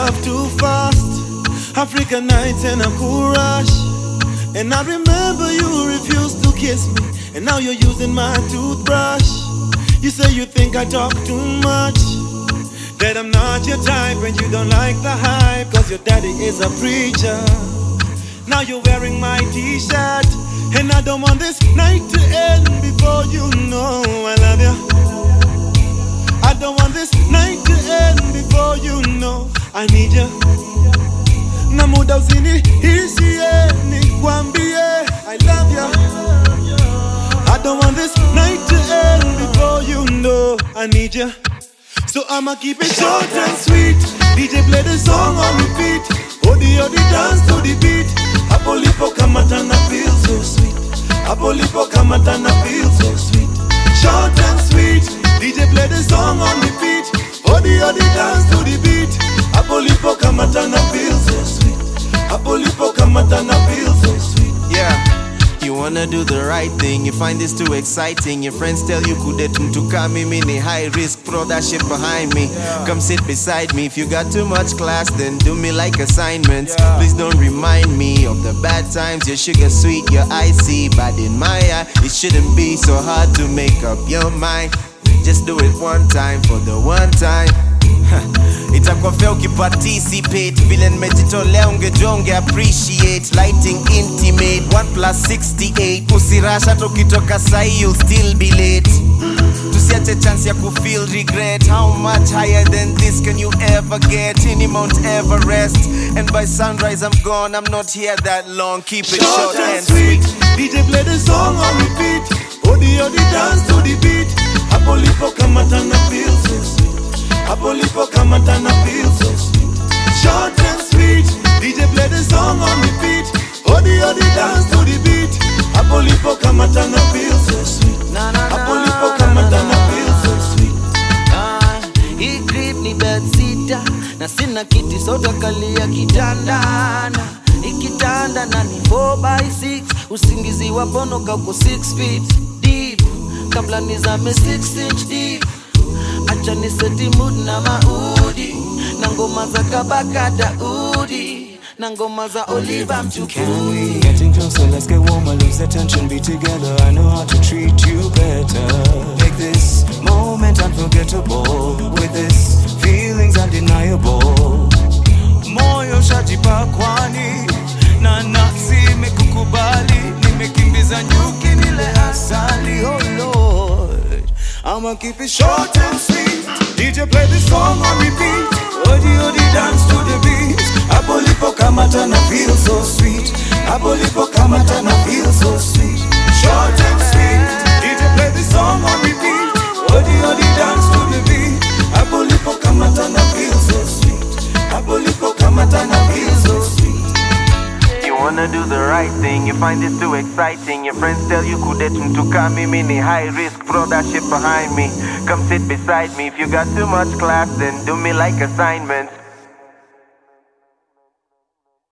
love too fast. African nights and a cool rush. And I remember you refused to kiss me, and now you're using my toothbrush. You say you think I talk too much, that I'm not your type and you don't like the hype, cause your daddy is a preacher. Now you're wearing my t-shirt, and I don't want this night to end before you know I love you. I don't want this night to end before you know I need you. Na muda usiniishie nikwambie I love you. I don't want this night to end before you know I need you. So I'ma keep it short and sweet. DJ play the song on repeat. Odi odi dance to the beat. Apolipo kamatana feel so sweet. Apolipo kamatana feel so sweet. Short and sweet. DJ play the song on repeat. Odi odi dance to the beat. Apolipo kamatana feel so sweet. Apolipo kamatana feel so sweet. Yeah. You wanna do the right thing, you find this too exciting. Your friends tell you kudetum to come mini high risk, throw that shit behind me. Come sit beside me. If you got too much class, then do me like assignments. Please don't remind me of the bad times. Your sugar sweet, your icy, but in my eye, it shouldn't be so hard to make up your mind. Just do it one time for the one time. Itakuwa fair ukiparticipate, vile nimejitolea ungejua unge appreciate. Lighting intimate, 1+68. Usirasha tukitoka sahi, you'll still be late. Tusiache chance ya kufeel regret. How much higher than this can you ever get? Any Mount Everest, and by sunrise I'm gone. I'm not here that long, keep it short and sweet. DJ play the song on repeat. Odi odi dance to the beat. Apolipo kamatana feel so sweet. Apolipo kamatana feel so sweet. Short and sweet. DJ play the song on repeat. Odi odi dance to the beat. Apolipo kamatana feel so sweet. Apolipo kamatana feel so sweet. Hii grip ni bedsita, na sina kiti soda kalia kitandana. Ikitanda na ni 4x6. Usingizi wa bono kauko 6 feet deep. Kabla nizame 6 inch deep. Acha ni seti mood na maudi. Na ngoma za Kabaka Daudi. Na ngoma za Oliver Mtukudi. Can we getting closer, let's get warmer, lose the tension, be together. I know how to treat you better. Make this moment unforgettable. With this feelings undeniable. Moyo shajipa kwani, na nafsi imekukubali. Nimekimbiza nyuki nile asali. Oh Lord, I'ma keep it short and sweet. DJ play this song on repeat. Odi odi dance to the beat. Apolipo kamatana feel so sweet. Apolipo kamatana feel so sweet. Short and sweet. DJ play this song on repeat. Odi odi dance to the beat. Apolipo kamatana feel so sweet. Apolipo kamatana feel so sweet. You wanna do the right thing, you find this too exciting. Your friends tell you kudetum to come mini high risk, throw that shit behind me. Come sit beside me. If you got too much class, then do me like assignments.